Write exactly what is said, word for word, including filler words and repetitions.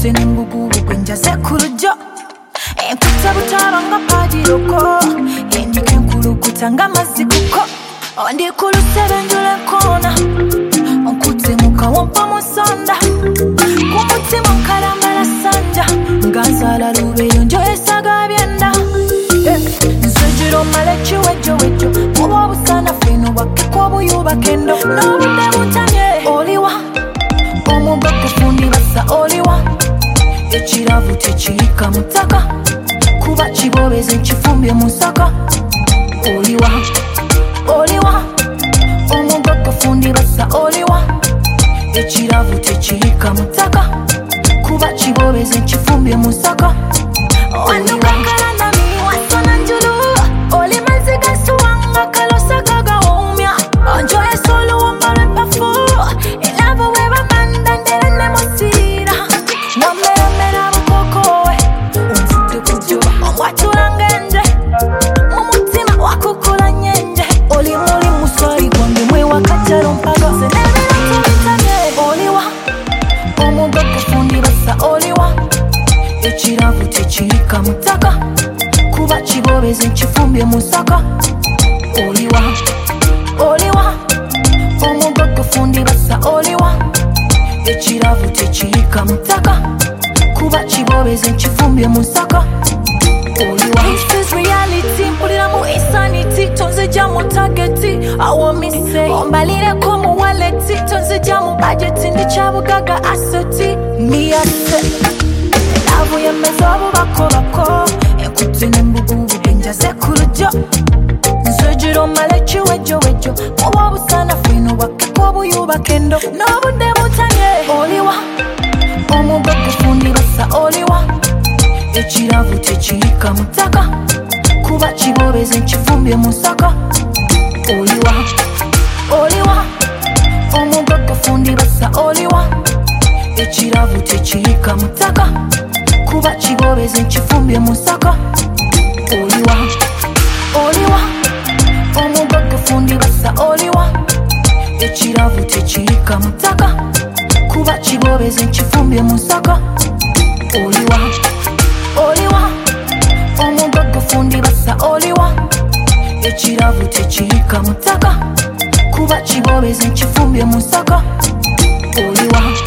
Enkute n'embugubu gwe njase ku luggyo. Enkute butabanga padiroko, endiko enkulukuta ng'amazzi kuko. Ndi ku lusebenju lw'ekkoona, onkute mu kawompo mu ssonda. Ku mutima nkalambala ssanja, nga nsaala lubeeyonjo esaga byenda. Nsujjula omala ekiwejjowejjo, kuba obusanafu eno bwakkeko obuyuba kendo. N'obudde butamye oliwa, omugga gufundi bassa oliwa. Ekiravu tekiyika mu ttaka, kuba kibobeze nkifumbye mu nsaka. Oliwa, oliwa, omugga gufundi bassa oliwa. Ekiravu tekiyika mu ttaka, kuba kibobeze nkifumbye mu nsaka. Oliwa. Ekiravu tekiyika mu ttaka, kuba kibobeze nkifumbye mu nsaka. Oliwa, oliwa, omugga gufundi bassa oliwa. Ekiravu tekiyika mu ttaka, kuba kibobeze nkifumbye mu nsaka. Oliwa. This is reality, mpuliramu insanity, tonzija mu targeti. Awo mise, ombalireko mu waleti, tonzija mu budgeti, ndikyabugaga asoti. Miyase Love yemeza obubakobako, enkute n'embugubu gwe njase ku luggyo. Nsujjula omala ekiwejjowejjo, kuba obusanafu eno bwakkeko obuyuba kendo. N'obudde butamye oliwa, omugga gufundi bassa oliwa. Ekiravu tekiyika mu ttaka, kuba kibobeze nkifumbye mu nsaka. Oliwa, oliwa, omugga gufundi bassa oliwa. Ekiravu tekiyika mu ttaka, kuba kibobeze nkifumbye mu nsaka. Oliwa, oliwa, omugga gufundi bassa oliwa. Ekiravu tekiyika mu ttaka, kuba kibobeze nkifumbye mu nsaka. Oliwa, oliwa, omugga gufundi bassa oliwa. Ekiravu tekiyika mu ttaka, kuba kibobeze nkifumbye mu nsaka. Oliwa.